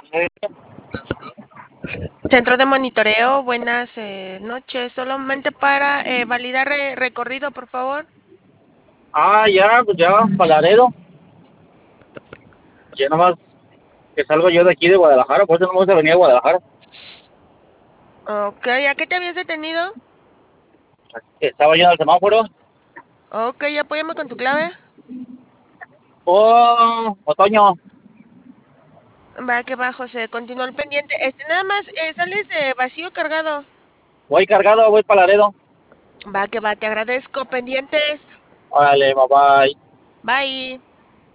Centro de monitoreo, buenas noches. Solamente para validar recorrido, por favor. Ya, pues ya, Palaredo. Ya nomás que salgo yo de aquí de Guadalajara, por eso no me gusta venir a Guadalajara. Ok, ¿a qué te habías detenido? Estaba yo en el semáforo. Ok, apóyame con tu clave. Oh, otoño. Va, que va, José. Continúa el pendiente. Nada más, sales de vacío cargado. Voy cargado, voy Palaredo. Va, que va, te agradezco. Pendientes. Órale, bye bye. Bye.